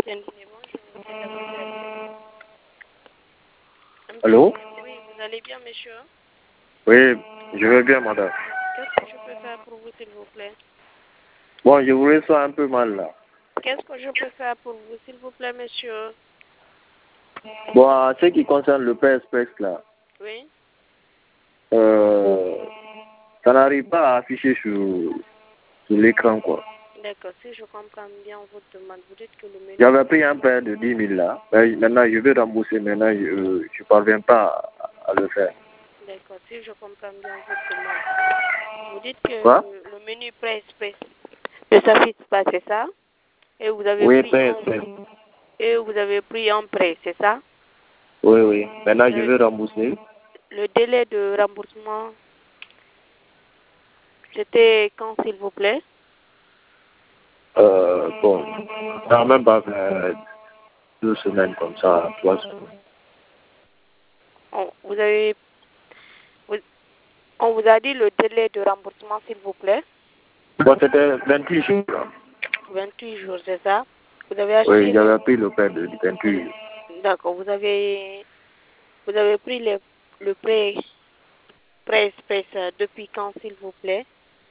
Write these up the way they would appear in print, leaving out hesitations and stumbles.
Bonjour, Allô? oui, vous allez bien, monsieur? Oui, je vais bien, madame. Qu'est-ce que je peux faire pour vous, s'il vous plaît? Bon, je voulais ça un peu mal, là. Qu'est-ce que je peux faire pour vous, s'il vous plaît, monsieur? Bon, en ce qui concerne le Pay Express, là, Oui? ça n'arrive pas à afficher sur l'écran, quoi. D'accord, si je comprends bien votre demande, vous dites que le menu... J'avais pris un pain de 10 000, là. Maintenant, je vais rembourser. Maintenant, je ne parviens pas à le faire. D'accord, si je comprends bien votre demande, vous dites que Quoi? le menu pré-express ne s'affiche pas, c'est ça? Et vous avez Oui, pris Pay un... Express. Et vous avez pris un prêt, c'est ça? Oui, oui. Maintenant, je vais rembourser. Le délai de remboursement, c'était quand, s'il vous plaît? Bon, ça n'a même pas fait 2 semaines comme ça, 3 semaines. On vous a dit le délai de remboursement, s'il vous plaît? Bon, c'était 28 jours. 28 jours, c'est ça? Vous avez acheté Oui, j'avais pris le pain de 28 jours. D'accord, vous avez pris le pré-express depuis quand, s'il vous plaît?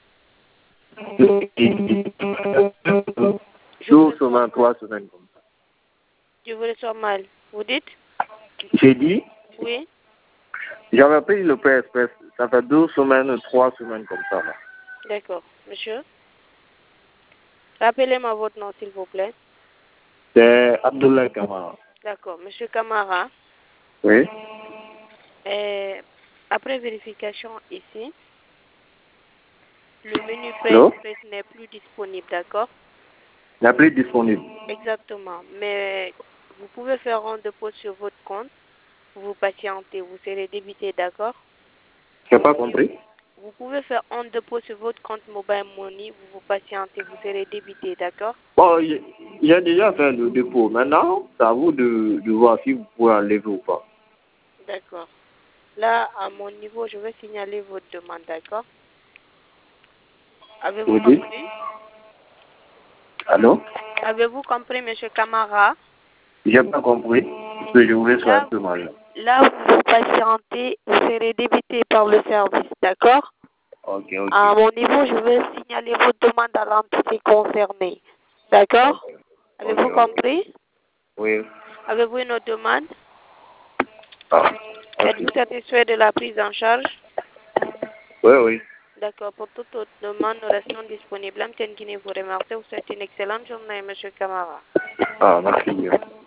Je vous 2 semaines, 3 semaines comme ça. Je vous reçois mal. Vous dites? J'ai dit, Oui? j'avais pris le Pay Express. Ça fait 2 semaines, 3 semaines comme ça. Là. D'accord. Monsieur? Rappelez-moi votre nom, s'il vous plaît. C'est Abdoulaye Kamara. D'accord. Monsieur Camara, Oui. après vérification ici, le menu Allô? pré-express n'est plus disponible, d'accord? La plus disponible. Exactement. Mais vous pouvez faire un dépôt sur votre compte. Vous patientez, vous serez débité, d'accord? Je n'ai pas compris. Vous pouvez faire un dépôt sur votre compte Mobile Money. Vous patientez, vous serez débité, d'accord? Bon, j'ai déjà fait le dépôt. Maintenant, c'est à vous de voir si vous pouvez enlever ou pas. D'accord. Là, à mon niveau, je vais signaler votre demande, d'accord? Avez-vous Vous dites? compris? Allô? Avez-vous compris, monsieur Camara? J'ai pas compris. Parce que je voulais ça un peu mal. Là, vous patientez, vous serez débité par le service, d'accord? Ok, ok. À mon niveau, je vais signaler votre demande à l'entité concernée, d'accord? Ok. Avez-vous Ok. compris? Oui. Avez-vous une autre demande? Ah, Êtes-vous ok. satisfait de la prise en charge? Oui, oui. D'accord, pour toute autre demande, nous restons disponibles. Amten Guinée vous remercie. Vous souhaite une excellente journée, monsieur Camara. Ah, merci bien.